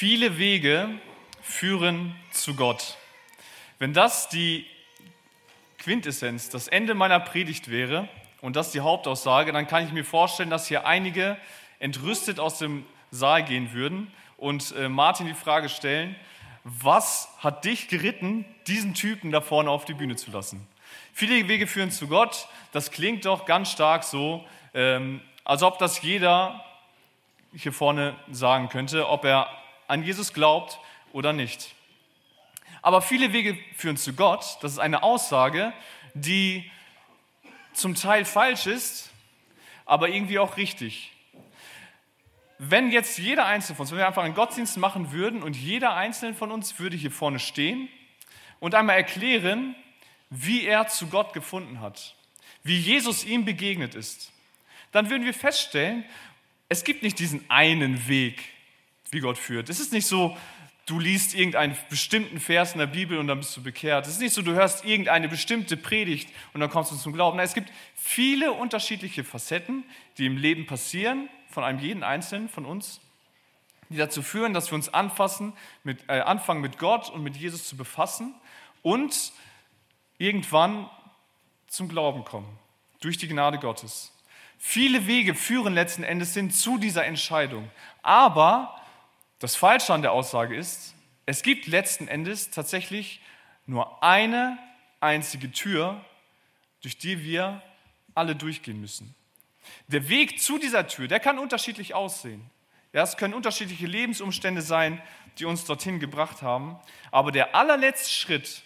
Viele Wege führen zu Gott. Wenn das die Quintessenz, das Ende meiner Predigt wäre und das die Hauptaussage, dann kann ich mir vorstellen, dass hier einige entrüstet aus dem Saal gehen würden und Martin die Frage stellen: Was hat dich geritten, diesen Typen da vorne auf die Bühne zu lassen? Viele Wege führen zu Gott, das klingt doch ganz stark so, als ob das jeder hier vorne sagen könnte, ob er an Jesus glaubt oder nicht. Aber viele Wege führen zu Gott, das ist eine Aussage, die zum Teil falsch ist, aber irgendwie auch richtig. Wenn jetzt jeder Einzelne von uns, wenn wir einfach einen Gottesdienst machen würden und jeder Einzelne von uns würde hier vorne stehen und einmal erklären, wie er zu Gott gefunden hat, wie Jesus ihm begegnet ist, dann würden wir feststellen, es gibt nicht diesen einen Weg, wie Gott führt. Es ist nicht so, du liest irgendeinen bestimmten Vers in der Bibel und dann bist du bekehrt. Es ist nicht so, du hörst irgendeine bestimmte Predigt und dann kommst du zum Glauben. Nein, es gibt viele unterschiedliche Facetten, die im Leben passieren, von einem jeden Einzelnen von uns, die dazu führen, dass wir uns anfangen mit Gott und mit Jesus zu befassen und irgendwann zum Glauben kommen, durch die Gnade Gottes. Viele Wege führen letzten Endes hin zu dieser Entscheidung. Aber das Falsche an der Aussage ist, es gibt letzten Endes tatsächlich nur eine einzige Tür, durch die wir alle durchgehen müssen. Der Weg zu dieser Tür, der kann unterschiedlich aussehen. Ja, es können unterschiedliche Lebensumstände sein, die uns dorthin gebracht haben. Aber der allerletzte Schritt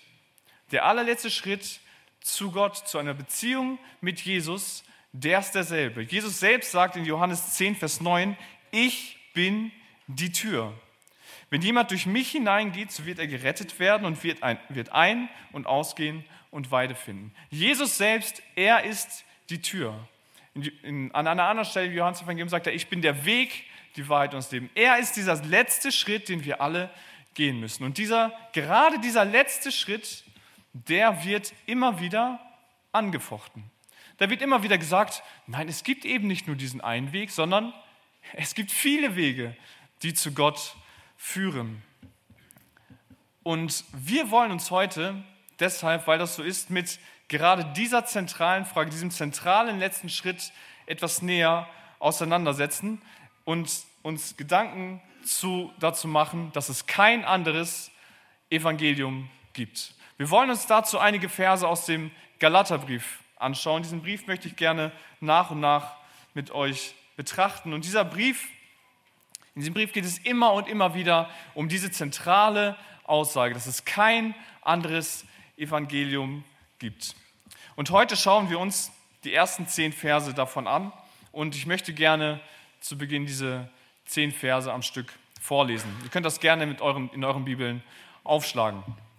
zu Gott, zu einer Beziehung mit Jesus, der ist derselbe. Jesus selbst sagt in Johannes 10, Vers 9, ich bin die Tür. Wenn jemand durch mich hineingeht, so wird er gerettet werden und wird ein- und ausgehen und Weide finden. Jesus selbst, er ist die Tür. An einer anderen Stelle im Johannes-Evangelium sagt er, ich bin der Weg, die Wahrheit und das Leben. Er ist dieser letzte Schritt, den wir alle gehen müssen. Und gerade dieser letzte Schritt, der wird immer wieder angefochten. Da wird immer wieder gesagt, nein, es gibt eben nicht nur diesen einen Weg, sondern es gibt viele Wege, die zu Gott führen. Und wir wollen uns heute deshalb, weil das so ist, mit gerade dieser zentralen Frage, diesem zentralen letzten Schritt etwas näher auseinandersetzen und uns Gedanken dazu machen, dass es kein anderes Evangelium gibt. Wir wollen uns dazu einige Verse aus dem Galaterbrief anschauen. Diesen Brief möchte ich gerne nach und nach mit euch betrachten. Und in diesem Brief geht es immer und immer wieder um diese zentrale Aussage, dass es kein anderes Evangelium gibt. Und heute schauen wir uns die ersten 10 Verse davon an. Und ich möchte gerne zu Beginn diese 10 Verse am Stück vorlesen. Ihr könnt das gerne in euren Bibeln aufschlagen.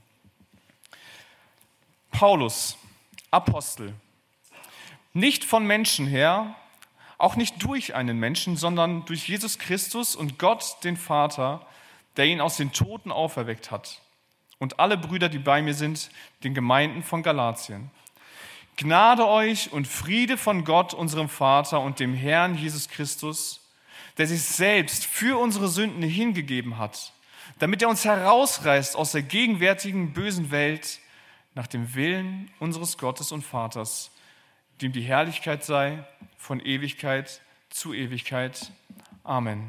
Paulus, Apostel, nicht von Menschen her, auch nicht durch einen Menschen, sondern durch Jesus Christus und Gott, den Vater, der ihn aus den Toten auferweckt hat. Und alle Brüder, die bei mir sind, den Gemeinden von Galatien. Gnade euch und Friede von Gott, unserem Vater und dem Herrn Jesus Christus, der sich selbst für unsere Sünden hingegeben hat, damit er uns herausreißt aus der gegenwärtigen bösen Welt nach dem Willen unseres Gottes und Vaters, dem die Herrlichkeit sei von Ewigkeit zu Ewigkeit. Amen.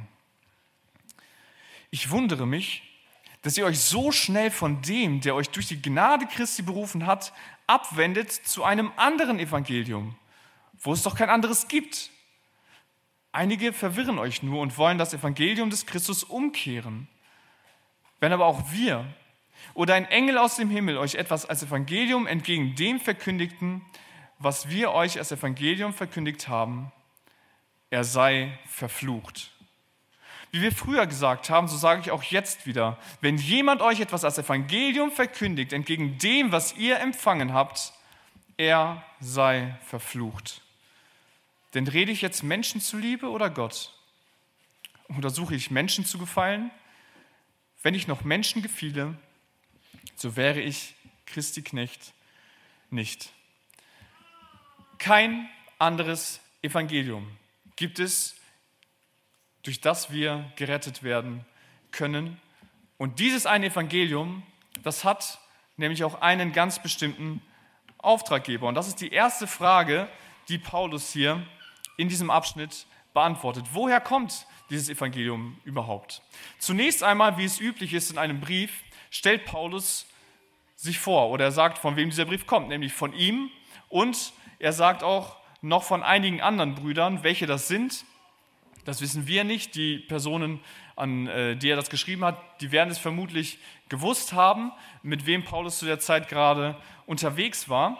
Ich wundere mich, dass ihr euch so schnell von dem, der euch durch die Gnade Christi berufen hat, abwendet zu einem anderen Evangelium, wo es doch kein anderes gibt. Einige verwirren euch nur und wollen das Evangelium des Christus umkehren. Wenn aber auch wir oder ein Engel aus dem Himmel euch etwas als Evangelium entgegen dem verkündigten, was wir euch als Evangelium verkündigt haben, er sei verflucht. Wie wir früher gesagt haben, so sage ich auch jetzt wieder, wenn jemand euch etwas als Evangelium verkündigt, entgegen dem, was ihr empfangen habt, er sei verflucht. Denn rede ich jetzt Menschen zuliebe oder Gott? Oder suche ich Menschen zu gefallen? Wenn ich noch Menschen gefiele, so wäre ich Christi Knecht nicht. Kein anderes Evangelium gibt es, durch das wir gerettet werden können. Und dieses eine Evangelium, das hat nämlich auch einen ganz bestimmten Auftraggeber. Und das ist die erste Frage, die Paulus hier in diesem Abschnitt beantwortet. Woher kommt dieses Evangelium überhaupt? Zunächst einmal, wie es üblich ist in einem Brief, stellt Paulus sich vor oder er sagt, von wem dieser Brief kommt, nämlich von ihm, und er sagt auch noch von einigen anderen Brüdern, welche das sind. Das wissen wir nicht. Die Personen, an die er das geschrieben hat, die werden es vermutlich gewusst haben, mit wem Paulus zu der Zeit gerade unterwegs war.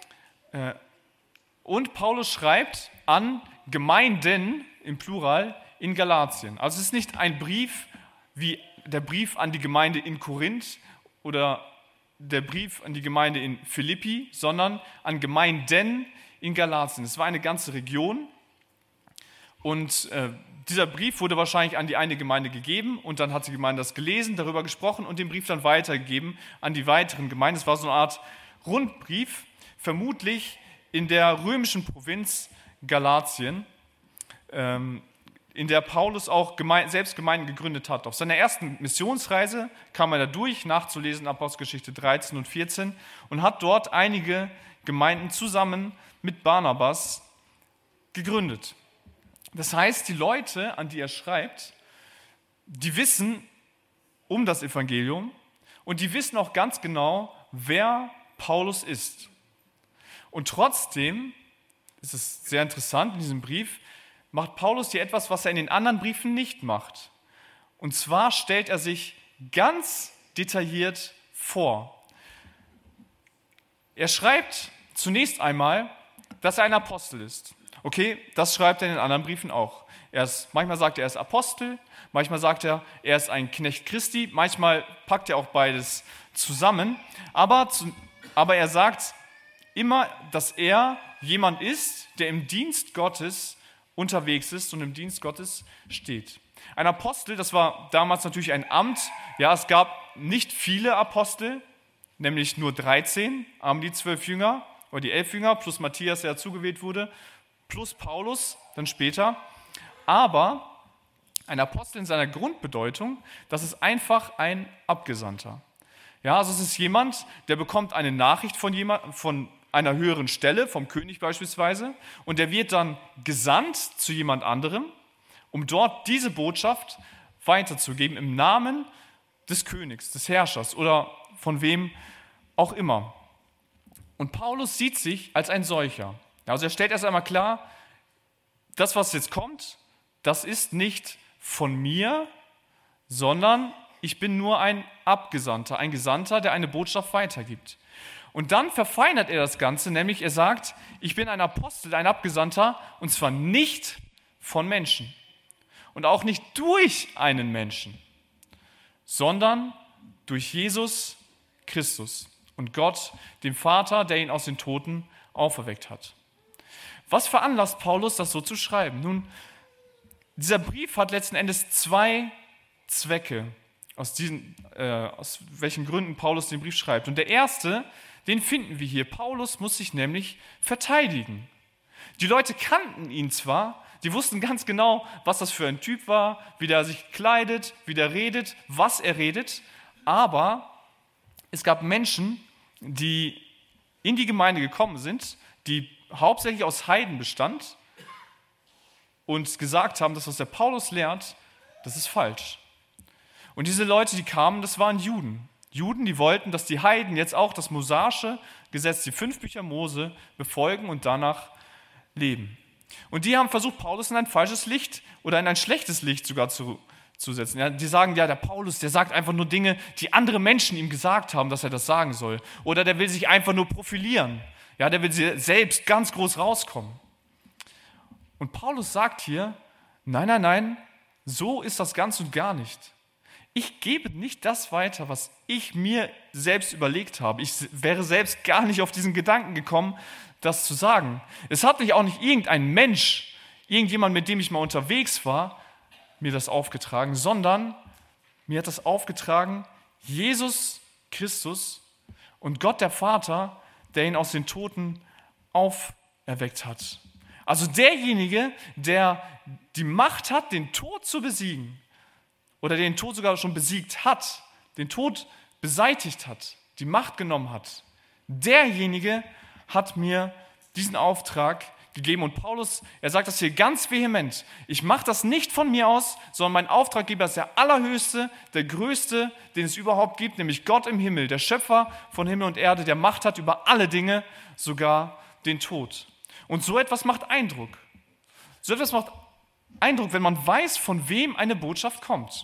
Und Paulus schreibt an Gemeinden im Plural in Galatien. Also es ist nicht ein Brief wie der Brief an die Gemeinde in Korinth oder der Brief an die Gemeinde in Philippi, sondern an Gemeinden in Galatien. Es war eine ganze Region und dieser Brief wurde wahrscheinlich an die eine Gemeinde gegeben und dann hat die Gemeinde das gelesen, darüber gesprochen und den Brief dann weitergegeben an die weiteren Gemeinden. Es war so eine Art Rundbrief, vermutlich in der römischen Provinz Galatien, in der Paulus auch selbst Gemeinden gegründet hat. Auf seiner ersten Missionsreise kam er da durch, nachzulesen, Apostelgeschichte 13 und 14, und hat dort einige Gemeinden zusammen mit Barnabas gegründet. Das heißt, die Leute, an die er schreibt, die wissen um das Evangelium und die wissen auch ganz genau, wer Paulus ist. Und trotzdem, ist es sehr interessant in diesem Brief, macht Paulus hier etwas, was er in den anderen Briefen nicht macht. Und zwar stellt er sich ganz detailliert vor. Er schreibt zunächst einmal, dass er ein Apostel ist. Okay, das schreibt er in den anderen Briefen auch. Manchmal sagt er ist Apostel, manchmal sagt er ist ein Knecht Christi, manchmal packt er auch beides zusammen. Aber er sagt immer, dass er jemand ist, der im Dienst Gottes unterwegs ist und im Dienst Gottes steht. Ein Apostel, das war damals natürlich ein Amt. Ja, es gab nicht viele Apostel, nämlich nur 13, haben die 12 Jünger oder die 11 Jünger, plus Matthias, der zugewählt wurde, plus Paulus, dann später. Aber ein Apostel in seiner Grundbedeutung, das ist einfach ein Abgesandter. Ja, also es ist jemand, der bekommt eine Nachricht von einer höheren Stelle, vom König beispielsweise, und der wird dann gesandt zu jemand anderem, um dort diese Botschaft weiterzugeben im Namen des Königs, des Herrschers oder von wem auch immer. Und Paulus sieht sich als ein solcher. Also er stellt erst einmal klar, das, was jetzt kommt, das ist nicht von mir, sondern ich bin nur ein Abgesandter, ein Gesandter, der eine Botschaft weitergibt. Und dann verfeinert er das Ganze, nämlich er sagt, ich bin ein Apostel, ein Abgesandter, und zwar nicht von Menschen und auch nicht durch einen Menschen, sondern durch Jesus Christus und Gott, dem Vater, der ihn aus den Toten auferweckt hat. Was veranlasst Paulus, das so zu schreiben? Nun, dieser Brief hat letzten Endes zwei Zwecke, aus welchen Gründen Paulus den Brief schreibt. Und der erste, den finden wir hier. Paulus muss sich nämlich verteidigen. Die Leute kannten ihn zwar, die wussten ganz genau, was das für ein Typ war, wie der sich kleidet, wie der redet, was er redet, aber es gab Menschen, die in die Gemeinde gekommen sind, die hauptsächlich aus Heiden bestand und gesagt haben, dass was der Paulus lehrt, das ist falsch. Und diese Leute, die kamen, das waren Juden. Juden, die wollten, dass die Heiden jetzt auch das mosaische Gesetz, die 5 Bücher Mose, befolgen und danach leben. Und die haben versucht, Paulus in ein falsches Licht oder in ein schlechtes Licht sogar zu setzen. Ja, die sagen, ja, der Paulus, der sagt einfach nur Dinge, die andere Menschen ihm gesagt haben, dass er das sagen soll. Oder der will sich einfach nur profilieren. Ja, der will selbst ganz groß rauskommen. Und Paulus sagt hier, nein, so ist das ganz und gar nicht. Ich gebe nicht das weiter, was ich mir selbst überlegt habe. Ich wäre selbst gar nicht auf diesen Gedanken gekommen, das zu sagen. Es hat mich auch nicht irgendein Mensch, irgendjemand, mit dem ich mal unterwegs war, mir das aufgetragen, sondern mir hat das aufgetragen Jesus Christus und Gott der Vater, der ihn aus den Toten auferweckt hat. Also derjenige, der die Macht hat, den Tod zu besiegen oder der den Tod sogar schon besiegt hat, den Tod beseitigt hat, die Macht genommen hat, derjenige hat mir diesen Auftrag gegeben. Und Paulus, er sagt das hier ganz vehement. Ich mache das nicht von mir aus, sondern mein Auftraggeber ist der Allerhöchste, der Größte, den es überhaupt gibt, nämlich Gott im Himmel, der Schöpfer von Himmel und Erde, der Macht hat über alle Dinge, sogar den Tod. Und so etwas macht Eindruck. So etwas macht Eindruck, wenn man weiß, von wem eine Botschaft kommt.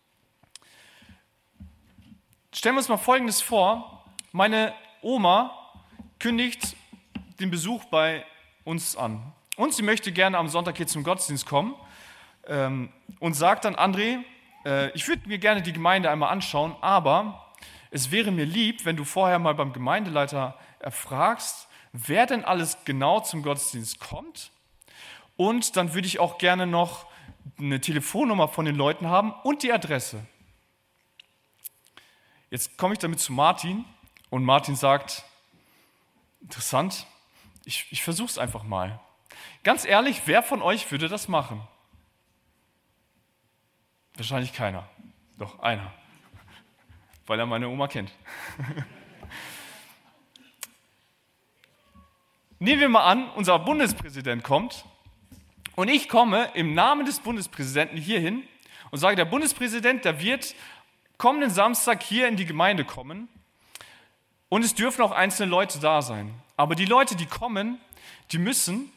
Stellen wir uns mal Folgendes vor. Meine Oma kündigt den Besuch bei uns an. Und sie möchte gerne am Sonntag hier zum Gottesdienst kommen und sagt dann, André, ich würde mir gerne die Gemeinde einmal anschauen, aber es wäre mir lieb, wenn du vorher mal beim Gemeindeleiter erfragst, wer denn alles genau zum Gottesdienst kommt. Und dann würde ich auch gerne noch eine Telefonnummer von den Leuten haben und die Adresse. Jetzt komme ich damit zu Martin und Martin sagt, interessant, ich versuche es einfach mal. Ganz ehrlich, wer von euch würde das machen? Wahrscheinlich keiner. Doch, einer. Weil er meine Oma kennt. Nehmen wir mal an, unser Bundespräsident kommt und ich komme im Namen des Bundespräsidenten hierhin und sage, der Bundespräsident, der wird kommenden Samstag hier in die Gemeinde kommen und es dürfen auch einzelne Leute da sein. Aber die Leute, die kommen, die müssen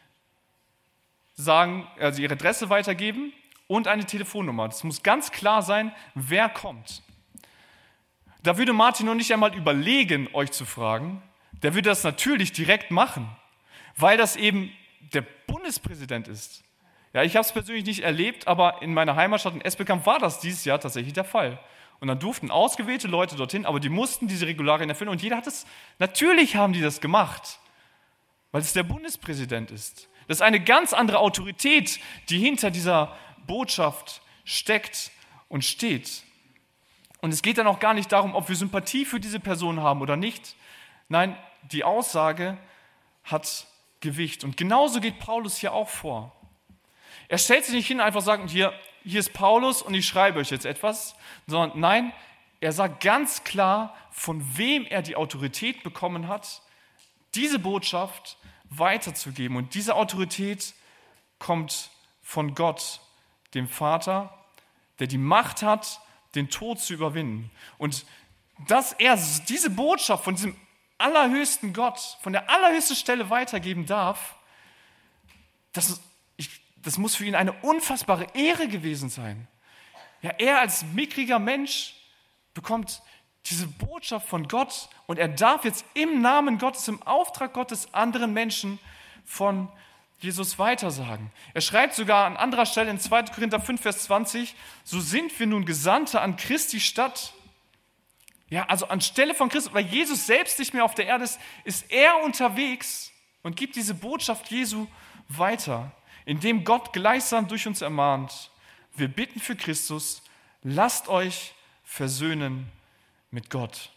sagen, also ihre Adresse weitergeben und eine Telefonnummer. Das muss ganz klar sein, wer kommt. Da würde Martin noch nicht einmal überlegen, euch zu fragen. Der würde das natürlich direkt machen, weil das eben der Bundespräsident ist. Ja, ich habe es persönlich nicht erlebt, aber in meiner Heimatstadt in Esbekamp war das dieses Jahr tatsächlich der Fall. Und dann durften ausgewählte Leute dorthin, aber die mussten diese Regularien erfüllen. Und jeder hat es, natürlich haben die das gemacht, weil es der Bundespräsident ist. Das ist eine ganz andere Autorität, die hinter dieser Botschaft steckt und steht. Und es geht dann auch gar nicht darum, ob wir Sympathie für diese Person haben oder nicht. Nein, die Aussage hat Gewicht. Und genauso geht Paulus hier auch vor. Er stellt sich nicht hin und einfach sagt, hier ist Paulus und ich schreibe euch jetzt etwas, sondern nein, er sagt ganz klar, von wem er die Autorität bekommen hat, diese Botschaft weiterzugeben. Und diese Autorität kommt von Gott, dem Vater, der die Macht hat, den Tod zu überwinden. Und dass er diese Botschaft von diesem allerhöchsten Gott, von der allerhöchsten Stelle weitergeben darf, das muss für ihn eine unfassbare Ehre gewesen sein. Ja, er als mickriger Mensch bekommt diese Botschaft von Gott und er darf jetzt im Namen Gottes, im Auftrag Gottes anderen Menschen von Jesus weitersagen. Er schreibt sogar an anderer Stelle in 2. Korinther 5, Vers 20, so sind wir nun Gesandte an Christi Stadt. Ja, also anstelle von Christus, weil Jesus selbst nicht mehr auf der Erde ist er unterwegs und gibt diese Botschaft Jesu weiter, indem Gott gleichsam durch uns ermahnt. Wir bitten für Christus, lasst euch versöhnen mit Gott.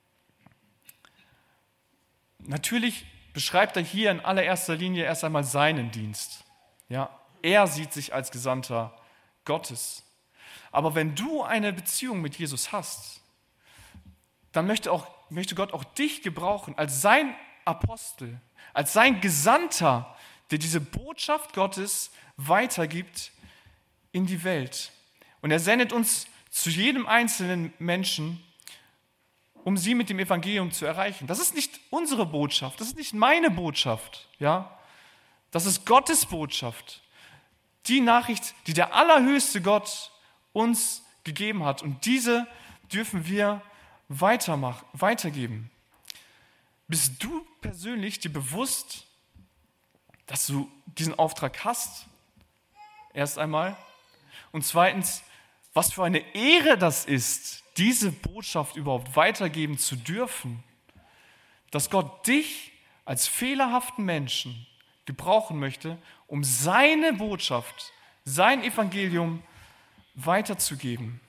Natürlich beschreibt er hier in allererster Linie erst einmal seinen Dienst. Ja, er sieht sich als Gesandter Gottes. Aber wenn du eine Beziehung mit Jesus hast, dann möchte Gott auch dich gebrauchen als sein Apostel, als sein Gesandter, der diese Botschaft Gottes weitergibt in die Welt. Und er sendet uns zu jedem einzelnen Menschen, um sie mit dem Evangelium zu erreichen. Das ist nicht unsere Botschaft, das ist nicht meine Botschaft. Ja? Das ist Gottes Botschaft. Die Nachricht, die der allerhöchste Gott uns gegeben hat. Und diese dürfen wir weitergeben. Bist du persönlich dir bewusst, dass du diesen Auftrag hast? Erst einmal. Und zweitens, was für eine Ehre das ist, diese Botschaft überhaupt weitergeben zu dürfen. Dass Gott dich als fehlerhaften Menschen gebrauchen möchte, um seine Botschaft, sein Evangelium weiterzugeben.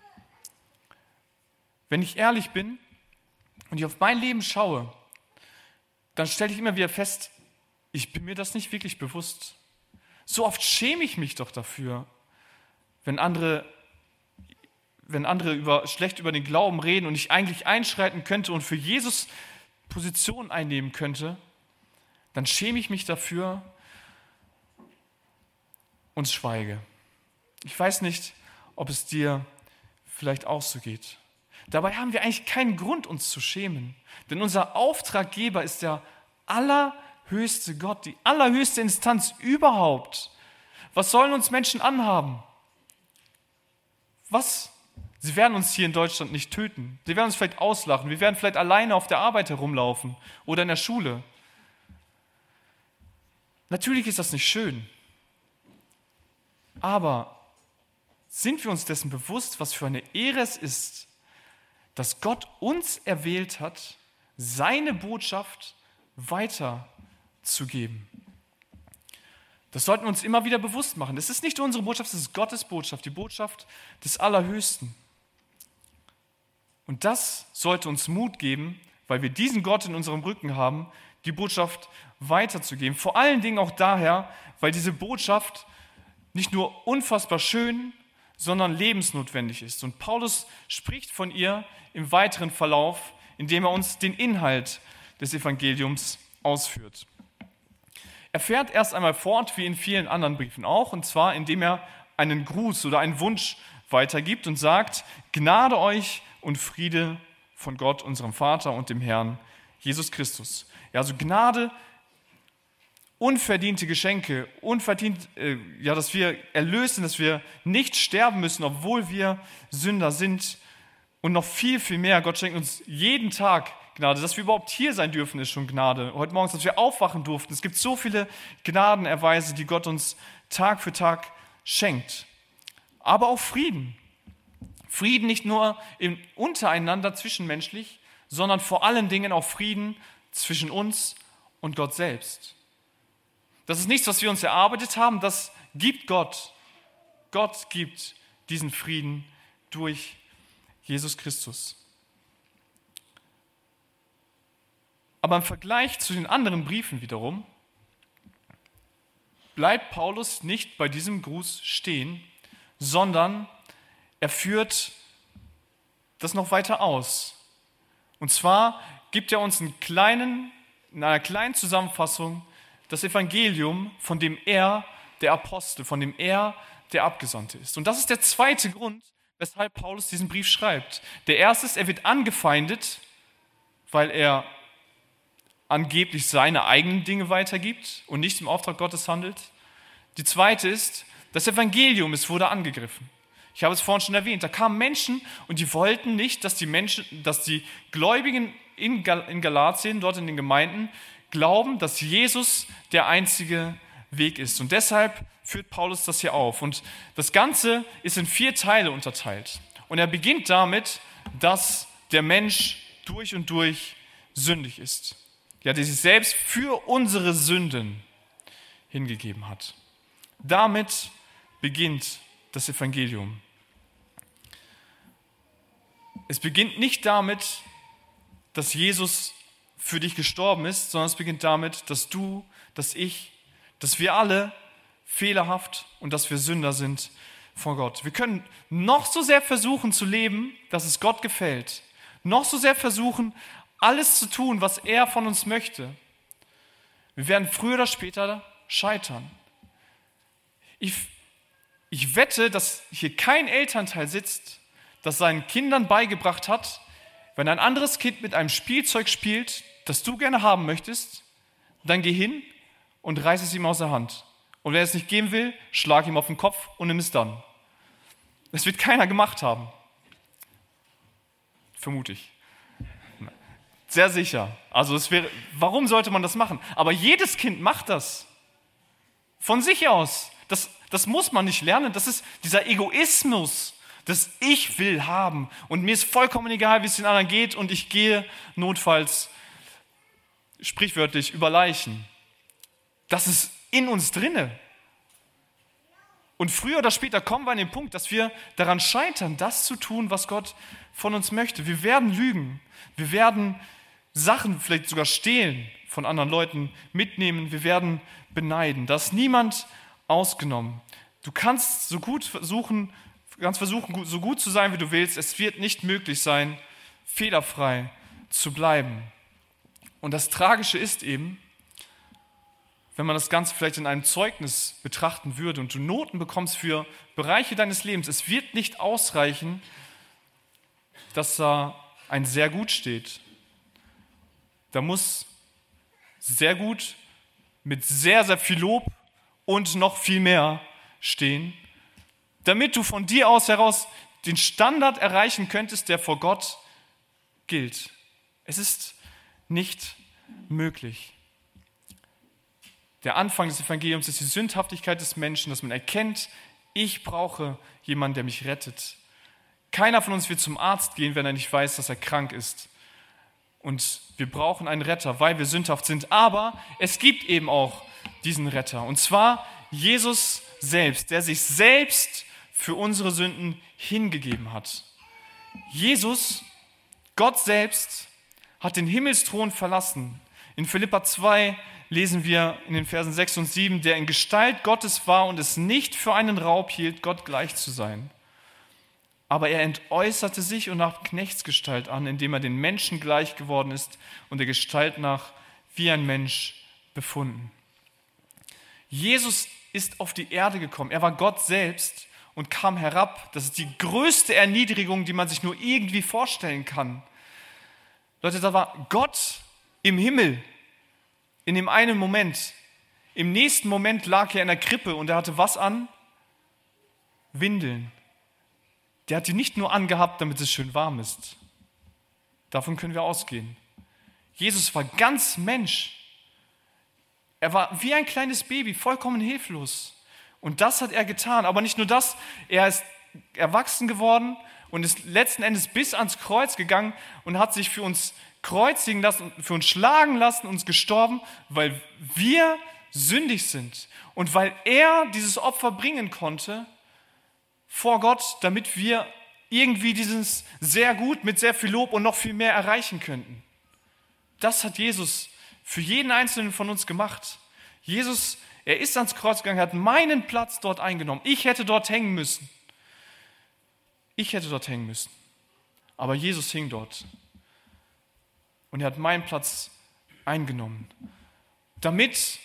Wenn ich ehrlich bin und ich auf mein Leben schaue, dann stelle ich immer wieder fest, ich bin mir das nicht wirklich bewusst. So oft schäme ich mich doch dafür, wenn andere wenn andere schlecht über den Glauben reden und ich eigentlich einschreiten könnte und für Jesus Position einnehmen könnte, dann schäme ich mich dafür und schweige. Ich weiß nicht, ob es dir vielleicht auch so geht. Dabei haben wir eigentlich keinen Grund, uns zu schämen. Denn unser Auftraggeber ist der allerhöchste Gott, die allerhöchste Instanz überhaupt. Was sollen uns Menschen anhaben? Was? Sie werden uns hier in Deutschland nicht töten. Sie werden uns vielleicht auslachen. Wir werden vielleicht alleine auf der Arbeit herumlaufen oder in der Schule. Natürlich ist das nicht schön. Aber sind wir uns dessen bewusst, was für eine Ehre es ist, dass Gott uns erwählt hat, seine Botschaft weiterzugeben? Das sollten wir uns immer wieder bewusst machen. Es ist nicht unsere Botschaft, es ist Gottes Botschaft, die Botschaft des Allerhöchsten. Und das sollte uns Mut geben, weil wir diesen Gott in unserem Rücken haben, die Botschaft weiterzugeben. Vor allen Dingen auch daher, weil diese Botschaft nicht nur unfassbar schön, sondern lebensnotwendig ist. Und Paulus spricht von ihr im weiteren Verlauf, indem er uns den Inhalt des Evangeliums ausführt. Er fährt erst einmal fort, wie in vielen anderen Briefen auch, und zwar indem er einen Gruß oder einen Wunsch weitergibt und sagt: Gnade euch und Friede von Gott, unserem Vater und dem Herrn Jesus Christus. Ja, also Gnade, unverdiente Geschenke, dass wir erlöst sind, dass wir nicht sterben müssen, obwohl wir Sünder sind, und noch viel, viel mehr. Gott schenkt uns jeden Tag Gnade. Dass wir überhaupt hier sein dürfen, ist schon Gnade. Heute Morgen, dass wir aufwachen durften. Es gibt so viele Gnadenerweise, die Gott uns Tag für Tag schenkt. Aber auch Frieden. Frieden nicht nur untereinander zwischenmenschlich, sondern vor allen Dingen auch Frieden zwischen uns und Gott selbst. Das ist nichts, was wir uns erarbeitet haben, das gibt Gott. Gott gibt diesen Frieden durch Jesus Christus. Aber im Vergleich zu den anderen Briefen wiederum bleibt Paulus nicht bei diesem Gruß stehen, sondern er führt das noch weiter aus. Und zwar gibt er uns in einer kleinen Zusammenfassung das Evangelium, von dem er der Apostel, von dem er der Abgesandte ist. Und das ist der zweite Grund, weshalb Paulus diesen Brief schreibt. Der erste ist, er wird angefeindet, weil er angeblich seine eigenen Dinge weitergibt und nicht im Auftrag Gottes handelt. Die zweite ist, das Evangelium, es wurde angegriffen. Ich habe es vorhin schon erwähnt, da kamen Menschen und die wollten nicht, dass die Gläubigen in Galatien, dort in den Gemeinden, glauben, dass Jesus der einzige Weg ist. Und deshalb führt Paulus das hier auf. Und das Ganze ist in 4 Teile unterteilt. Und er beginnt damit, dass der Mensch durch und durch sündig ist. Ja, der sich selbst für unsere Sünden hingegeben hat. Damit beginnt das Evangelium. Es beginnt nicht damit, dass Jesus für dich gestorben ist, sondern es beginnt damit, dass du, dass ich, dass wir alle fehlerhaft und dass wir Sünder sind vor Gott. Wir können noch so sehr versuchen zu leben, dass es Gott gefällt. Noch so sehr versuchen, alles zu tun, was er von uns möchte. Wir werden früher oder später scheitern. Ich wette, dass hier kein Elternteil sitzt, das seinen Kindern beigebracht hat, wenn ein anderes Kind mit einem Spielzeug spielt, das du gerne haben möchtest, dann geh hin und reiß es ihm aus der Hand. Und wenn er es nicht geben will, schlag ihm auf den Kopf und nimm es dann. Das wird keiner gemacht haben. Vermute ich. Sehr sicher. Also warum sollte man das machen? Aber jedes Kind macht das. Von sich aus. Das muss man nicht lernen. Das ist dieser Egoismus, das Ich will haben. Und mir ist vollkommen egal, wie es den anderen geht. Und ich gehe notfalls, sprichwörtlich, über Leichen. Das ist in uns drinne. Und früher oder später kommen wir an den Punkt, dass wir daran scheitern, das zu tun, was Gott von uns möchte. Wir werden lügen. Wir werden Sachen vielleicht sogar stehlen, von anderen Leuten mitnehmen. Wir werden beneiden. Da ist niemand ausgenommen. Du kannst so gut kannst versuchen, so gut zu sein, wie du willst. Es wird nicht möglich sein, fehlerfrei zu bleiben. Und das Tragische ist eben, wenn man das Ganze vielleicht in einem Zeugnis betrachten würde und du Noten bekommst für Bereiche deines Lebens, es wird nicht ausreichen, dass da ein sehr gut steht. Da muss sehr gut mit sehr, sehr viel Lob und noch viel mehr stehen, damit du von dir aus heraus den Standard erreichen könntest, der vor Gott gilt. Es ist nicht möglich. Der Anfang des Evangeliums ist die Sündhaftigkeit des Menschen, dass man erkennt, ich brauche jemanden, der mich rettet. Keiner von uns wird zum Arzt gehen, wenn er nicht weiß, dass er krank ist. Und wir brauchen einen Retter, weil wir sündhaft sind. Aber es gibt eben auch diesen Retter. Und zwar Jesus selbst, der sich selbst für unsere Sünden hingegeben hat. Jesus, Gott selbst, hat den Himmelsthron verlassen. In Philipper 2 lesen wir in den Versen 6 und 7, der in Gestalt Gottes war und es nicht für einen Raub hielt, Gott gleich zu sein. Aber er entäußerte sich und nahm Knechtsgestalt an, indem er den Menschen gleich geworden ist und der Gestalt nach wie ein Mensch befunden. Jesus ist auf die Erde gekommen. Er war Gott selbst und kam herab. Das ist die größte Erniedrigung, die man sich nur irgendwie vorstellen kann. Leute, da war Gott im Himmel in dem einen Moment. Im nächsten Moment lag er in der Krippe und er hatte was an? Windeln. Der hat die nicht nur angehabt, damit es schön warm ist. Davon können wir ausgehen. Jesus war ganz Mensch. Er war wie ein kleines Baby, vollkommen hilflos. Und das hat er getan. Aber nicht nur das, er ist erwachsen geworden und ist letzten Endes bis ans Kreuz gegangen und hat sich für uns kreuzigen lassen, für uns schlagen lassen, uns gestorben, weil wir sündig sind. Und weil er dieses Opfer bringen konnte vor Gott, damit wir irgendwie dieses sehr gut mit sehr viel Lob und noch viel mehr erreichen könnten. Das hat Jesus für jeden Einzelnen von uns gemacht. Jesus, er ist ans Kreuz gegangen, er hat meinen Platz dort eingenommen. Ich hätte dort hängen müssen. Aber Jesus hing dort. Und er hat meinen Platz eingenommen, damit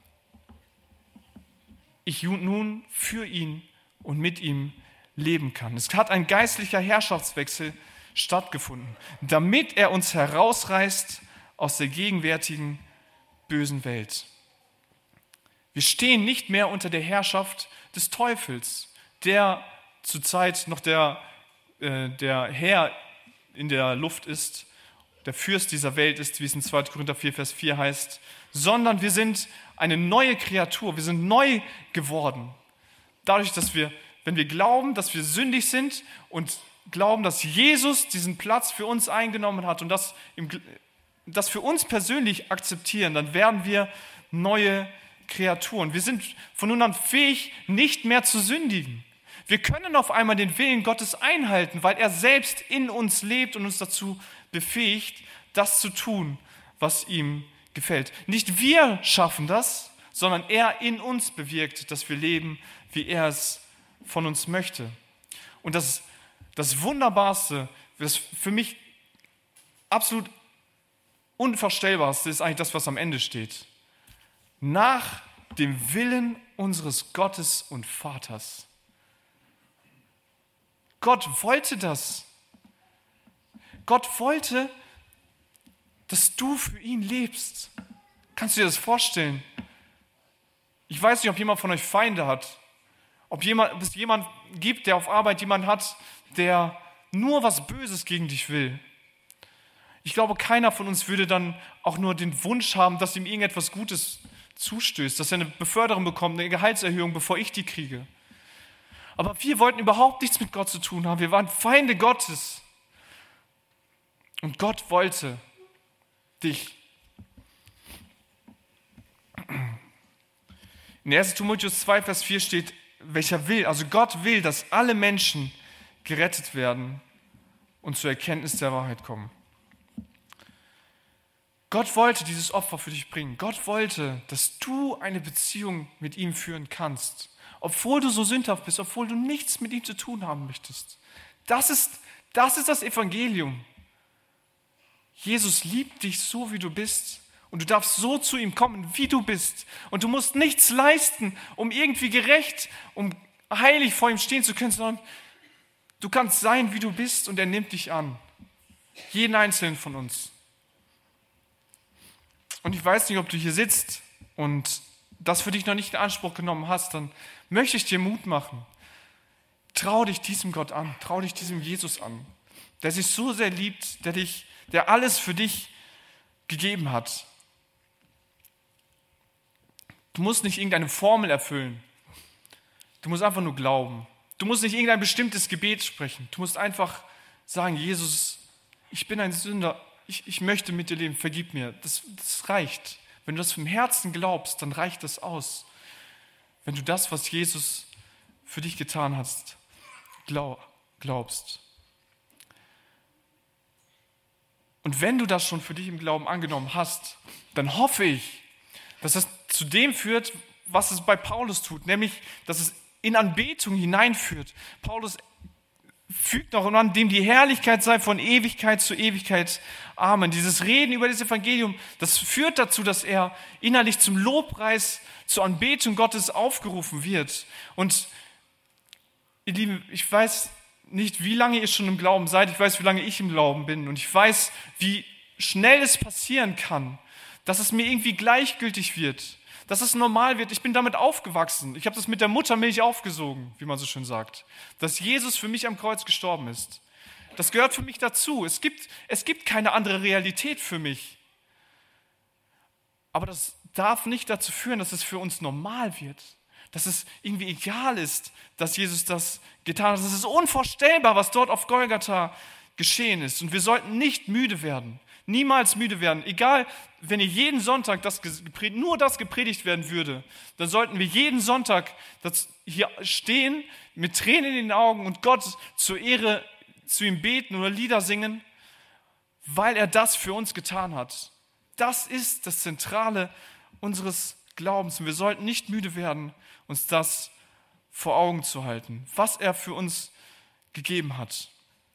ich nun für ihn und mit ihm leben kann. Es hat ein geistlicher Herrschaftswechsel stattgefunden, damit er uns herausreißt aus der gegenwärtigen bösen Welt. Wir stehen nicht mehr unter der Herrschaft des Teufels, der zurzeit noch der Herr in der Luft ist, der Fürst dieser Welt ist, wie es in 2. Korinther 4, Vers 4 heißt, sondern wir sind eine neue Kreatur, wir sind neu geworden. Dadurch, dass wir, wenn wir glauben, dass wir sündig sind und glauben, dass Jesus diesen Platz für uns eingenommen hat und das für uns persönlich akzeptieren, dann werden wir neue Kreaturen. Wir sind von nun an fähig, nicht mehr zu sündigen. Wir können auf einmal den Willen Gottes einhalten, weil er selbst in uns lebt und uns dazu befähigt, das zu tun, was ihm gefällt. Nicht wir schaffen das, sondern er in uns bewirkt, dass wir leben, wie er es von uns möchte. Und das Wunderbarste, das für mich absolut Unvorstellbarste ist eigentlich das, was am Ende steht. Nach dem Willen unseres Gottes und Vaters. Gott wollte das. Gott wollte, dass du für ihn lebst. Kannst du dir das vorstellen? Ich weiß nicht, ob jemand von euch Feinde hat. Ob es jemand gibt, der auf Arbeit jemanden hat, der nur was Böses gegen dich will. Ich glaube, keiner von uns würde dann auch nur den Wunsch haben, dass ihm irgendetwas Gutes zustößt, dass er eine Beförderung bekommt, eine Gehaltserhöhung, bevor ich die kriege. Aber wir wollten überhaupt nichts mit Gott zu tun haben. Wir waren Feinde Gottes. Und Gott wollte dich. In 1. Timotheus 2, Vers 4 steht, welcher will, also Gott will, dass alle Menschen gerettet werden und zur Erkenntnis der Wahrheit kommen. Gott wollte dieses Opfer für dich bringen. Gott wollte, dass du eine Beziehung mit ihm führen kannst. obwohl du so sündhaft bist, obwohl du nichts mit ihm zu tun haben möchtest. Das ist das Evangelium. Jesus liebt dich so, wie du bist. Und du darfst so zu ihm kommen, wie du bist. Und du musst nichts leisten, um irgendwie gerecht, um heilig vor ihm stehen zu können, sondern du kannst sein, wie du bist, und er nimmt dich an. Jeden einzelnen von uns. Und ich weiß nicht, ob du hier sitzt und das für dich noch nicht in Anspruch genommen hast, dann möchte ich dir Mut machen. Trau dich diesem Gott an, trau dich diesem Jesus an, der sich so sehr liebt, der alles für dich gegeben hat. Du musst nicht irgendeine Formel erfüllen. Du musst einfach nur glauben. Du musst nicht irgendein bestimmtes Gebet sprechen. Du musst einfach sagen, Jesus, ich bin ein Sünder, ich möchte mit dir leben, vergib mir. Das reicht. Wenn du das vom Herzen glaubst, dann reicht das aus. Wenn du das, was Jesus für dich getan hat, glaubst. Und wenn du das schon für dich im Glauben angenommen hast, dann hoffe ich, dass das zu dem führt, was es bei Paulus tut, nämlich, dass es in Anbetung hineinführt. Paulus fügt noch an, dem die Herrlichkeit sei von Ewigkeit zu Ewigkeit. Amen. Dieses Reden über das Evangelium, das führt dazu, dass er innerlich zum Lobpreis, zur Anbetung Gottes aufgerufen wird. Und ihr Lieben, ich weiß nicht, wie lange ihr schon im Glauben seid. Ich weiß, wie lange ich im Glauben bin. Und ich weiß, wie schnell es passieren kann, dass es mir irgendwie gleichgültig wird, dass es normal wird. Ich bin damit aufgewachsen. Ich habe das mit der Muttermilch aufgesogen, wie man so schön sagt. Dass Jesus für mich am Kreuz gestorben ist. Das gehört für mich dazu. Es gibt keine andere Realität für mich. Aber das darf nicht dazu führen, dass es für uns normal wird. Dass es irgendwie egal ist, dass Jesus das getan hat. Es ist unvorstellbar, was dort auf Golgatha geschehen ist. Und wir sollten nicht müde werden. Niemals müde werden. Egal, wenn ihr jeden Sonntag nur das gepredigt werden würde, dann sollten wir jeden Sonntag hier stehen mit Tränen in den Augen und Gott zur Ehre zu ihm beten oder Lieder singen, weil er das für uns getan hat. Das ist das Zentrale unseres Glaubens. Und wir sollten nicht müde werden, uns das vor Augen zu halten, was er für uns gegeben hat.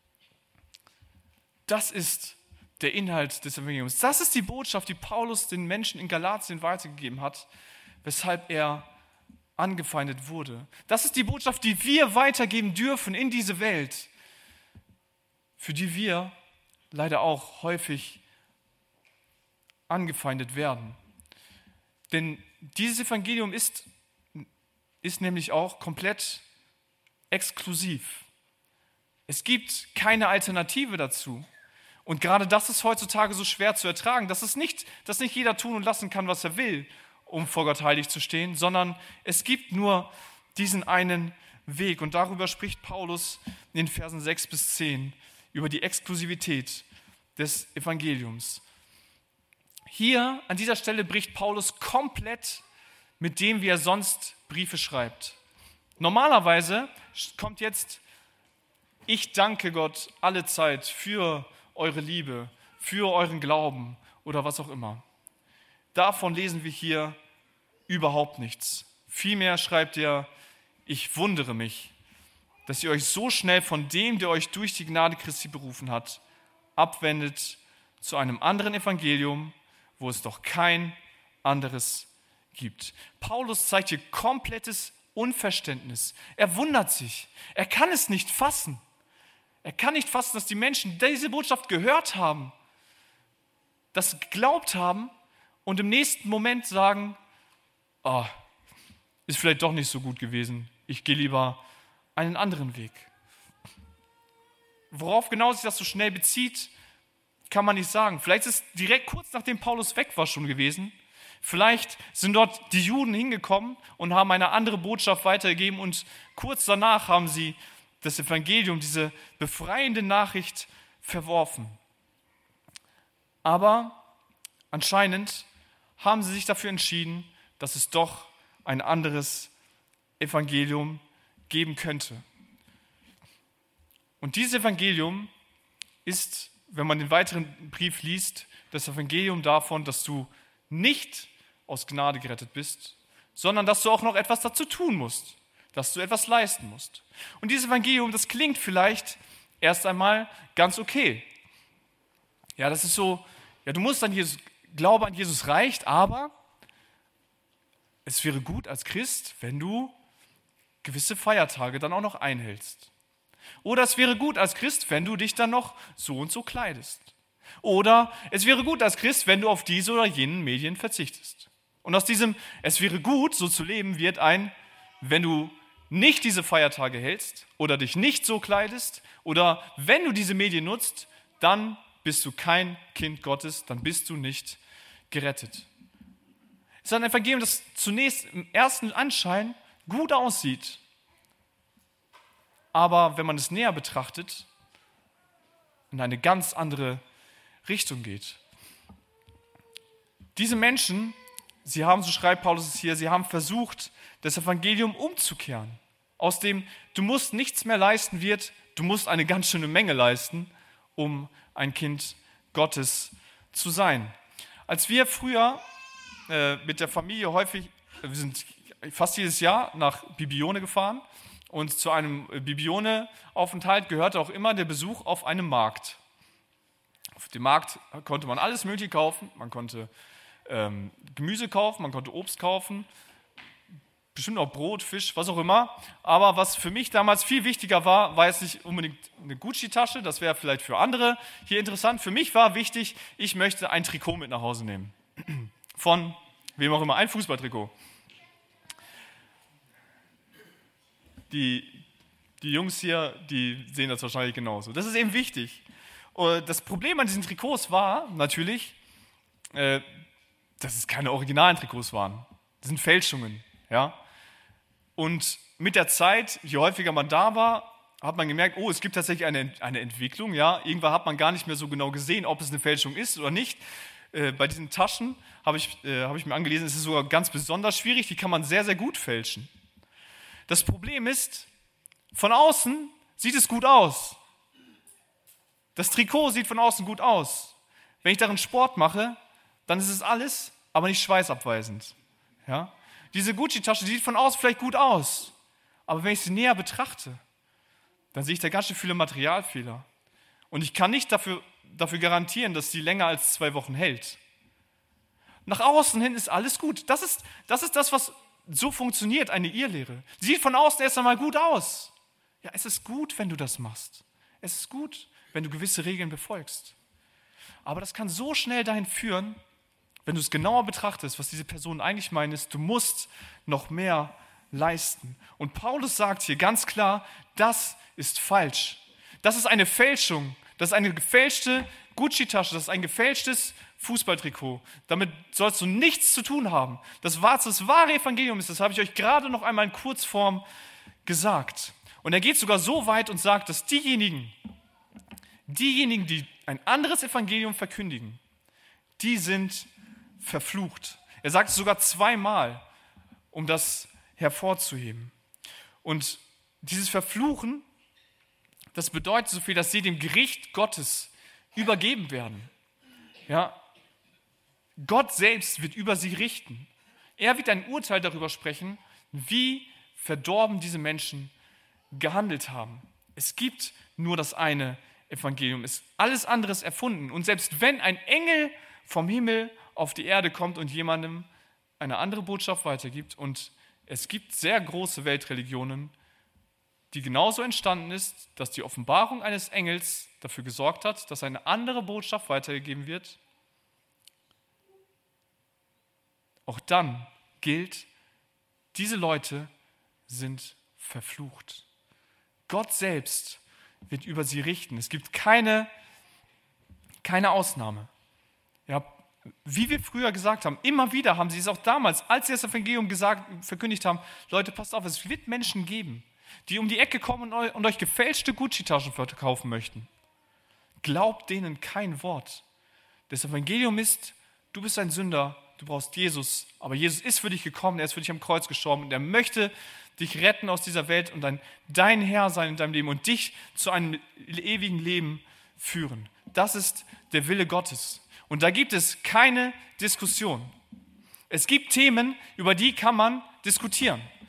Das ist der Inhalt des Evangeliums. Das ist die Botschaft, die Paulus den Menschen in Galatien weitergegeben hat, weshalb er angefeindet wurde. Das ist die Botschaft, die wir weitergeben dürfen in diese Welt, für die wir leider auch häufig angefeindet werden. Denn dieses Evangelium ist nämlich auch komplett exklusiv. Es gibt keine Alternative dazu. Und gerade das ist heutzutage so schwer zu ertragen, dass nicht jeder tun und lassen kann, was er will, um vor Gott heilig zu stehen, sondern es gibt nur diesen einen Weg. Und darüber spricht Paulus in den Versen 6 bis 10, über die Exklusivität des Evangeliums. Hier an dieser Stelle bricht Paulus komplett mit dem, wie er sonst Briefe schreibt. Normalerweise kommt jetzt, ich danke Gott alle Zeit für eure Liebe, für euren Glauben oder was auch immer. Davon lesen wir hier überhaupt nichts. Vielmehr schreibt er, ich wundere mich, dass ihr euch so schnell von dem, der euch durch die Gnade Christi berufen hat, abwendet zu einem anderen Evangelium, wo es doch kein anderes gibt. Paulus zeigt hier komplettes Unverständnis. Er wundert sich. Er kann es nicht fassen. Er kann nicht fassen, dass die Menschen diese Botschaft gehört haben, das geglaubt haben und im nächsten Moment sagen, ist vielleicht doch nicht so gut gewesen. Ich gehe lieber einen anderen Weg. Worauf genau sich das so schnell bezieht, kann man nicht sagen. Vielleicht ist es direkt kurz nachdem Paulus weg war schon gewesen. Vielleicht sind dort die Juden hingekommen und haben eine andere Botschaft weitergegeben und kurz danach haben sie das Evangelium, diese befreiende Nachricht verworfen. Aber anscheinend haben sie sich dafür entschieden, dass es doch ein anderes Evangelium geben könnte. Und dieses Evangelium ist, wenn man den weiteren Brief liest, das Evangelium davon, dass du nicht aus Gnade gerettet bist, sondern dass du auch noch etwas dazu tun musst. dass du etwas leisten musst. Und dieses Evangelium, das klingt vielleicht erst einmal ganz okay. Ja, das ist so, ja, du musst an Jesus, Glaube an Jesus reicht, aber es wäre gut als Christ, wenn du gewisse Feiertage dann auch noch einhältst. Oder es wäre gut als Christ, wenn du dich dann noch so und so kleidest. Oder es wäre gut als Christ, wenn du auf diese oder jenen Medien verzichtest. Und aus diesem, es wäre gut, so zu leben, wird ein, wenn du nicht diese Feiertage hältst oder dich nicht so kleidest oder wenn du diese Medien nutzt, dann bist du kein Kind Gottes, dann bist du nicht gerettet. Es ist ein Evangelium, das zunächst im ersten Anschein gut aussieht, aber wenn man es näher betrachtet, in eine ganz andere Richtung geht. Diese Menschen, sie haben, so schreibt Paulus es hier, sie haben versucht, das Evangelium umzukehren. Aus dem, du musst nichts mehr leisten wird, du musst eine ganz schöne Menge leisten, um ein Kind Gottes zu sein. Als wir früher mit der Familie häufig, wir sind fast jedes Jahr nach Bibione gefahren und zu einem Bibione-Aufenthalt gehörte auch immer der Besuch auf einem Markt. Auf dem Markt konnte man alles Mögliche kaufen, man konnte Gemüse kaufen, man konnte Obst kaufen, bestimmt auch Brot, Fisch, was auch immer. Aber was für mich damals viel wichtiger war, war jetzt nicht unbedingt eine Gucci-Tasche, das wäre vielleicht für andere hier interessant. Für mich war wichtig, ich möchte ein Trikot mit nach Hause nehmen. Von wem auch immer, ein Fußballtrikot. Die Jungs hier, die sehen das wahrscheinlich genauso. Das ist eben wichtig. Und das Problem an diesen Trikots war natürlich, dass es keine originalen Trikots waren. Das sind Fälschungen. Ja? Und mit der Zeit, je häufiger man da war, hat man gemerkt, oh, es gibt tatsächlich eine Entwicklung. Ja? Irgendwann hat man gar nicht mehr so genau gesehen, ob es eine Fälschung ist oder nicht. Bei diesen Taschen habe ich mir angelesen, es ist sogar ganz besonders schwierig, die kann man sehr, sehr gut fälschen. Das Problem ist, von außen sieht es gut aus. Das Trikot sieht von außen gut aus. Wenn ich darin Sport mache, dann ist es alles, aber nicht schweißabweisend. Ja? Diese Gucci-Tasche sieht von außen vielleicht gut aus, aber wenn ich sie näher betrachte, dann sehe ich da ganz schön viele Materialfehler. Und ich kann nicht dafür garantieren, dass sie länger als 2 Wochen hält. Nach außen hin ist alles gut. Das ist das, was so funktioniert, eine Irrlehre. Sie sieht von außen erst einmal gut aus. Ja, es ist gut, wenn du das machst. Es ist gut, wenn du gewisse Regeln befolgst. Aber das kann so schnell dahin führen, wenn du es genauer betrachtest, was diese Personen eigentlich meinen, ist, du musst noch mehr leisten. Und Paulus sagt hier ganz klar, das ist falsch. Das ist eine Fälschung. Das ist eine gefälschte Gucci-Tasche. Das ist ein gefälschtes Fußballtrikot. Damit sollst du nichts zu tun haben. Das wahre Evangelium ist, das habe ich euch gerade noch einmal in Kurzform gesagt. Und er geht sogar so weit und sagt, dass diejenigen, die ein anderes Evangelium verkündigen, die sind verflucht. Er sagt es sogar 2-mal, um das hervorzuheben. Und dieses Verfluchen, das bedeutet so viel, dass sie dem Gericht Gottes übergeben werden. Ja? Gott selbst wird über sie richten. Er wird ein Urteil darüber sprechen, wie verdorben diese Menschen gehandelt haben. Es gibt nur das eine Evangelium, alles andere ist erfunden. Und selbst wenn ein Engel vom Himmel auf die Erde kommt und jemandem eine andere Botschaft weitergibt, und es gibt sehr große Weltreligionen, die genauso entstanden ist, dass die Offenbarung eines Engels dafür gesorgt hat, dass eine andere Botschaft weitergegeben wird, auch dann gilt, diese Leute sind verflucht. Gott selbst wird über sie richten. Es gibt keine Ausnahme. Ja, wie wir früher gesagt haben, immer wieder haben sie es auch damals, als sie das Evangelium verkündigt haben, Leute, passt auf, es wird Menschen geben, die um die Ecke kommen und euch gefälschte Gucci-Taschen verkaufen möchten. Glaubt denen kein Wort. Das Evangelium ist, du bist ein Sünder, du brauchst Jesus, aber Jesus ist für dich gekommen, er ist für dich am Kreuz gestorben und er möchte dich retten aus dieser Welt und dein Herr sein in deinem Leben und dich zu einem ewigen Leben führen. Das ist der Wille Gottes. Und da gibt es keine Diskussion. Es gibt Themen, über die kann man diskutieren.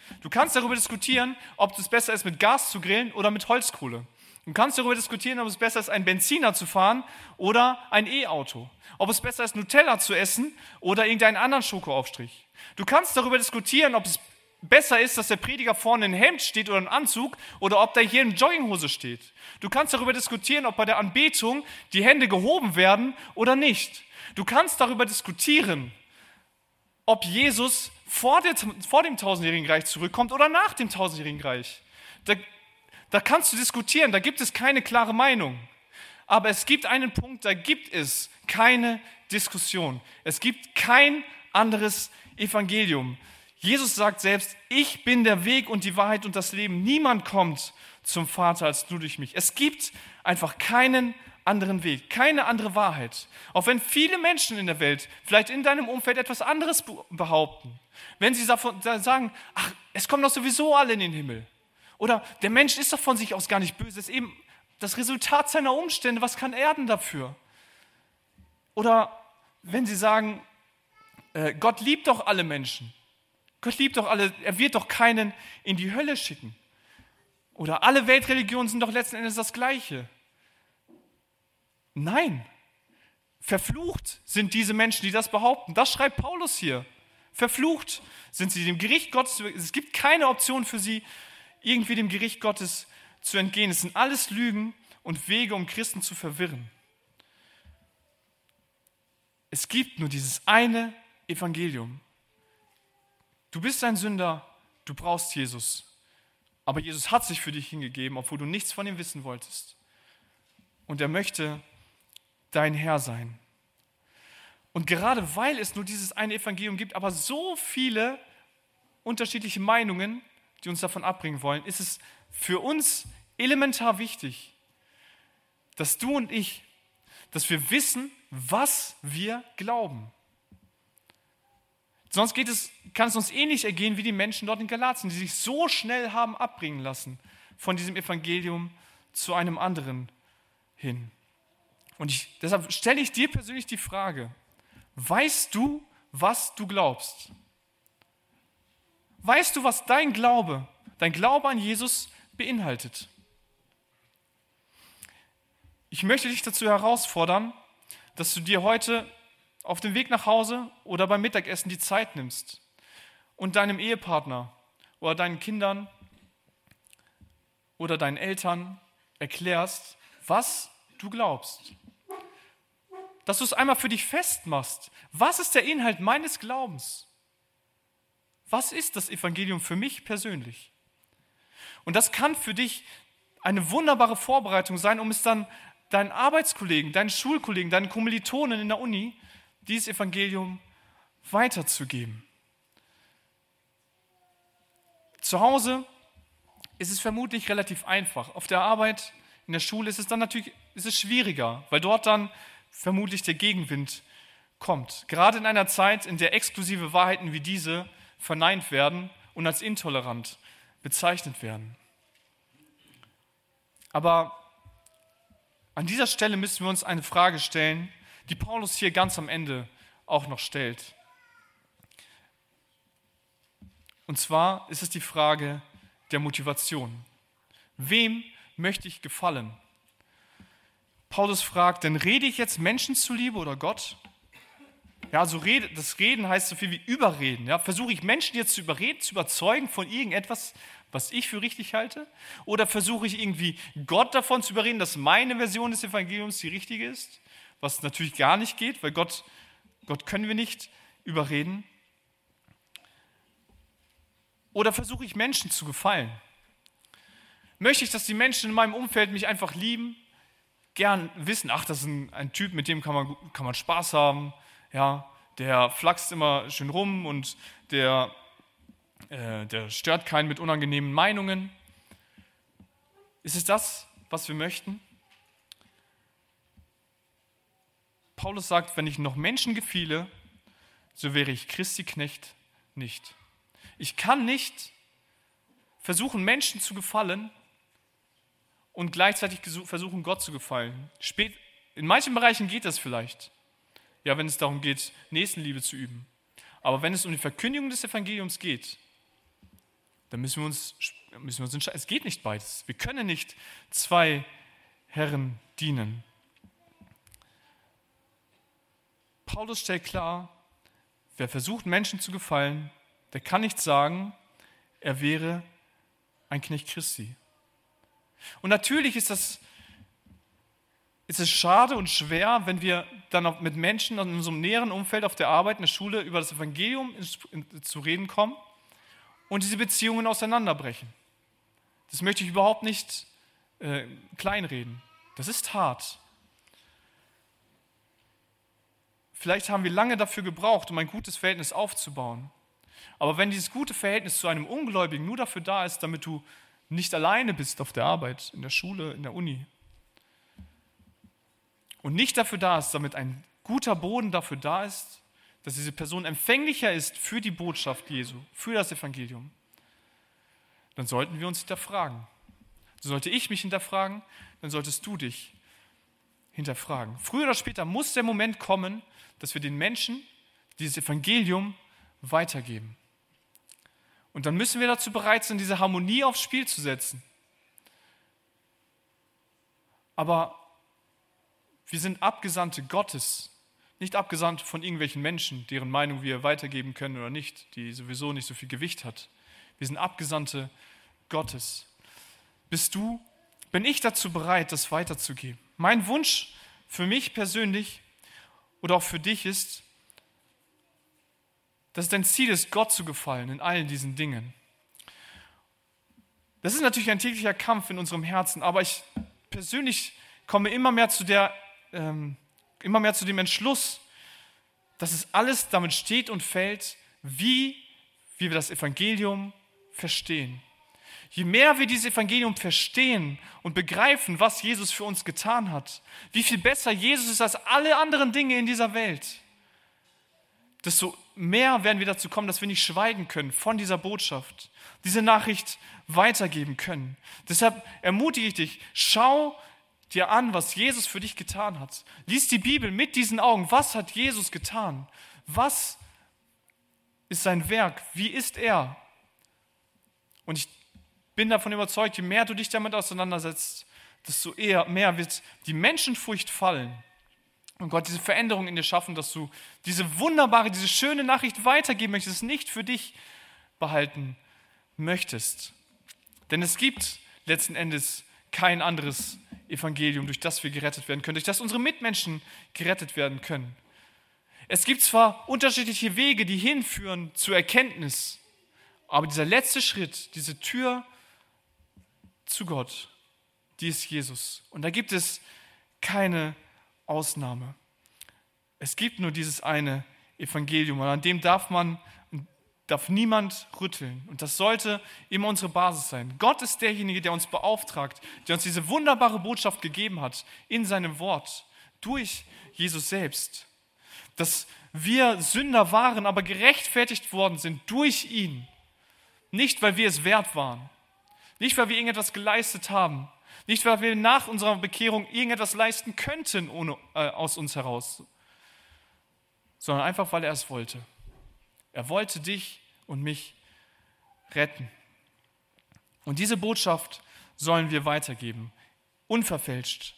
Du kannst darüber diskutieren, ob es besser ist, mit Gas zu grillen oder mit Holzkohle. Du kannst darüber diskutieren, ob es besser ist, einen Benziner zu fahren oder ein E-Auto. Ob es besser ist, Nutella zu essen oder irgendeinen anderen Schokoaufstrich. Du kannst darüber diskutieren, ob es besser ist, dass der Prediger vorne in Hemd steht oder in Anzug oder ob der hier in Jogginghose steht. Du kannst darüber diskutieren, ob bei der Anbetung die Hände gehoben werden oder nicht. Du kannst darüber diskutieren, ob Jesus vor dem tausendjährigen Reich zurückkommt oder nach dem tausendjährigen Reich. Da kannst du diskutieren, da gibt es keine klare Meinung. Aber es gibt einen Punkt, da gibt es keine Diskussion. Es gibt kein anderes Evangelium. Jesus sagt selbst, ich bin der Weg und die Wahrheit und das Leben. Niemand kommt zum Vater als nur durch mich. Es gibt einfach keinen anderen Weg, keine andere Wahrheit. Auch wenn viele Menschen in der Welt, vielleicht in deinem Umfeld etwas anderes behaupten. Wenn sie sagen, ach, es kommen doch sowieso alle in den Himmel. Oder der Mensch ist doch von sich aus gar nicht böse, es ist eben das Resultat seiner Umstände, was kann er denn dafür? Oder wenn sie sagen, Gott liebt doch alle Menschen. Gott liebt doch alle, er wird doch keinen in die Hölle schicken. Oder alle Weltreligionen sind doch letzten Endes das Gleiche. Nein, verflucht sind diese Menschen, die das behaupten. Das schreibt Paulus hier. Verflucht sind sie dem Gericht Gottes. Es gibt keine Option für sie, irgendwie dem Gericht Gottes zu entgehen. Es sind alles Lügen und Wege, um Christen zu verwirren. Es gibt nur dieses eine Evangelium. Du bist ein Sünder, du brauchst Jesus. Aber Jesus hat sich für dich hingegeben, obwohl du nichts von ihm wissen wolltest. Und er möchte dein Herr sein. Und gerade weil es nur dieses eine Evangelium gibt, aber so viele unterschiedliche Meinungen, die uns davon abbringen wollen, ist es für uns elementar wichtig, dass du und ich, dass wir wissen, was wir glauben. Sonst kann es uns ähnlich ergehen wie die Menschen dort in Galatien, die sich so schnell haben abbringen lassen von diesem Evangelium zu einem anderen hin. Und deshalb stelle ich dir persönlich die Frage, weißt du, was du glaubst? Weißt du, was dein Glaube an Jesus beinhaltet? Ich möchte dich dazu herausfordern, dass du dir heute auf dem Weg nach Hause oder beim Mittagessen die Zeit nimmst und deinem Ehepartner oder deinen Kindern oder deinen Eltern erklärst, was du glaubst. Dass du es einmal für dich festmachst. Was ist der Inhalt meines Glaubens? Was ist das Evangelium für mich persönlich? Und das kann für dich eine wunderbare Vorbereitung sein, um es dann deinen Arbeitskollegen, deinen Schulkollegen, deinen Kommilitonen in der Uni dieses Evangelium weiterzugeben. Zu Hause ist es vermutlich relativ einfach. Auf der Arbeit, in der Schule ist es schwieriger, weil dort dann vermutlich der Gegenwind kommt. Gerade in einer Zeit, in der exklusive Wahrheiten wie diese verneint werden und als intolerant bezeichnet werden. Aber an dieser Stelle müssen wir uns eine Frage stellen, die Paulus hier ganz am Ende auch noch stellt. Und zwar ist es die Frage der Motivation. Wem möchte ich gefallen? Paulus fragt, denn rede ich jetzt Menschen zuliebe oder Gott? Ja, das Reden heißt so viel wie überreden. Ja? Versuche ich Menschen jetzt zu überreden, zu überzeugen von irgendetwas, was ich für richtig halte? Oder versuche ich irgendwie Gott davon zu überreden, dass meine Version des Evangeliums die richtige ist? Was natürlich gar nicht geht, weil Gott können wir nicht überreden. Oder versuche ich Menschen zu gefallen? Möchte ich, dass die Menschen in meinem Umfeld mich einfach lieben, gern wissen, ach, das ist ein Typ, mit dem kann man Spaß haben, ja, der flaxt immer schön rum und der stört keinen mit unangenehmen Meinungen. Ist es das, was wir möchten? Paulus sagt, wenn ich noch Menschen gefiele, so wäre ich Christi Knecht nicht. Ich kann nicht versuchen, Menschen zu gefallen und gleichzeitig versuchen, Gott zu gefallen. In manchen Bereichen geht das vielleicht. Ja, wenn es darum geht, Nächstenliebe zu üben. Aber wenn es um die Verkündigung des Evangeliums geht, dann müssen wir uns entscheiden. Es geht nicht beides. Wir können nicht zwei Herren dienen. Paulus stellt klar, wer versucht, Menschen zu gefallen, der kann nicht sagen, er wäre ein Knecht Christi. Und natürlich ist es schade und schwer, wenn wir dann auch mit Menschen in unserem näheren Umfeld auf der Arbeit, in der Schule über das Evangelium zu reden kommen und diese Beziehungen auseinanderbrechen. Das möchte ich überhaupt nicht kleinreden. Das ist hart. Vielleicht haben wir lange dafür gebraucht, um ein gutes Verhältnis aufzubauen. Aber wenn dieses gute Verhältnis zu einem Ungläubigen nur dafür da ist, damit du nicht alleine bist auf der Arbeit, in der Schule, in der Uni, und nicht dafür da ist, damit ein guter Boden dafür da ist, dass diese Person empfänglicher ist für die Botschaft Jesu, für das Evangelium, dann sollten wir uns hinterfragen. So sollte ich mich hinterfragen, dann solltest du dich hinterfragen. Früher oder später muss der Moment kommen, dass wir den Menschen dieses Evangelium weitergeben. Und dann müssen wir dazu bereit sein, diese Harmonie aufs Spiel zu setzen. Aber wir sind Abgesandte Gottes, nicht Abgesandte von irgendwelchen Menschen, deren Meinung wir weitergeben können oder nicht, die sowieso nicht so viel Gewicht hat. Wir sind Abgesandte Gottes. Bin ich dazu bereit, das weiterzugeben? Mein Wunsch für mich persönlich oder auch für dich ist, dass es dein Ziel ist, Gott zu gefallen in allen diesen Dingen. Das ist natürlich ein täglicher Kampf in unserem Herzen, aber ich persönlich komme immer mehr zu dem Entschluss, dass es alles damit steht und fällt, wie wir das Evangelium verstehen. Je mehr wir dieses Evangelium verstehen und begreifen, was Jesus für uns getan hat, wie viel besser Jesus ist als alle anderen Dinge in dieser Welt, desto mehr werden wir dazu kommen, dass wir nicht schweigen können von dieser Botschaft, diese Nachricht weitergeben können. Deshalb ermutige ich dich, schau dir an, was Jesus für dich getan hat. Lies die Bibel mit diesen Augen. Was hat Jesus getan? Was ist sein Werk? Wie ist er? Und ich bin davon überzeugt, je mehr du dich damit auseinandersetzt, desto mehr wird die Menschenfurcht fallen und Gott diese Veränderung in dir schaffen, dass du diese wunderbare, diese schöne Nachricht weitergeben möchtest, nicht für dich behalten möchtest. Denn es gibt letzten Endes kein anderes Evangelium, durch das wir gerettet werden können, durch das unsere Mitmenschen gerettet werden können. Es gibt zwar unterschiedliche Wege, die hinführen zur Erkenntnis, aber dieser letzte Schritt, diese Tür zu Gott, die ist Jesus. Und da gibt es keine Ausnahme. Es gibt nur dieses eine Evangelium und an dem darf niemand rütteln. Und das sollte immer unsere Basis sein. Gott ist derjenige, der uns beauftragt, der uns diese wunderbare Botschaft gegeben hat in seinem Wort, durch Jesus selbst. Dass wir Sünder waren, aber gerechtfertigt worden sind durch ihn. Nicht, weil wir es wert waren. Nicht, weil wir irgendetwas geleistet haben. Nicht, weil wir nach unserer Bekehrung irgendetwas leisten könnten aus uns heraus. Sondern einfach, weil er es wollte. Er wollte dich und mich retten. Und diese Botschaft sollen wir weitergeben. Unverfälscht.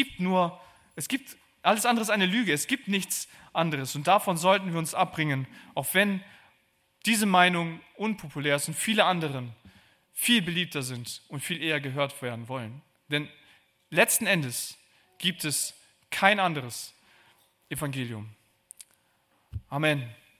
Alles andere ist eine Lüge. Es gibt nichts anderes. Und davon sollten wir uns abbringen, auch wenn diese Meinung unpopulär ist und viele anderen viel beliebter sind und viel eher gehört werden wollen. Denn letzten Endes gibt es kein anderes Evangelium. Amen.